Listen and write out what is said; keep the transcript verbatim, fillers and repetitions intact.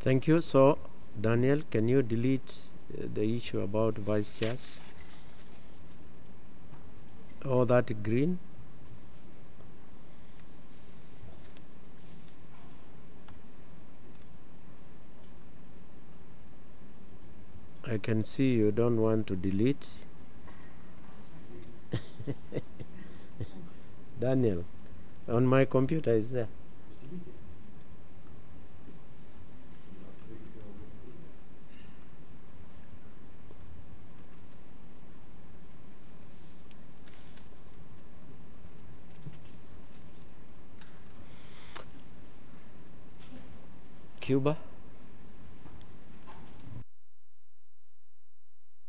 Thank you. So, Daniel, can you delete uh, the issue about vice chairs? Oh, that green? I can see you don't want to delete. Daniel, on my computer is there. Cuba?